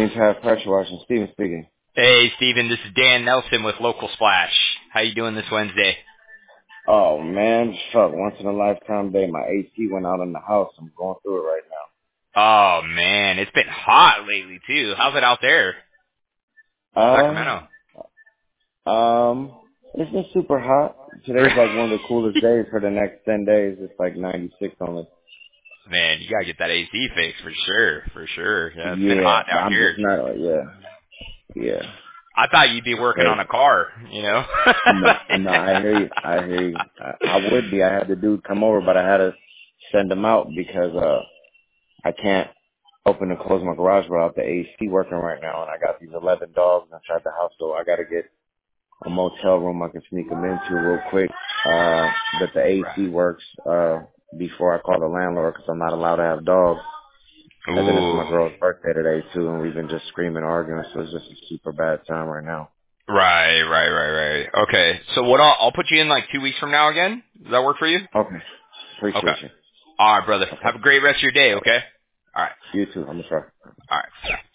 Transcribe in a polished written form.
Green Path Pressure Washing. Steven speaking. Hey, Steven, this is Dan Nelson with Local Splash. How you doing this Wednesday? Oh man, fuck! Once in a lifetime day. My AC went out in the house. I'm going through it right Oh, man, it's been hot lately, too. How's it out there? now. Sacramento. It's been super hot. Today's like one of the coolest days for the next 10 days. It's like 96 only. Man, you gotta get that AC fixed for sure, for sure. Yeah, it's been Yeah, hot but down I'm here. just not. Yeah. I thought you'd be It's working on crazy. a car, you know? No, I hear you. I hear you. I would be. I had the dude come over, but I had to send him out because I can't open and close my garage without the AC working right now, and I got these 11 dogs inside the house, so I got to get a motel room I can sneak them into real quick. But the AC Right. works before I call the landlord because I'm not allowed to have dogs. And then it's my Ooh. girl's birthday today too, and we've been just screaming, arguing, so it's just a super bad time right now. Right. Okay, so what I'll put you in like 2 weeks from now again? Does that work for you? Okay, Okay. appreciate you. Alright, brother. Okay, Have a great rest of your day, okay? Alright. you too. I'm sorry. Alright.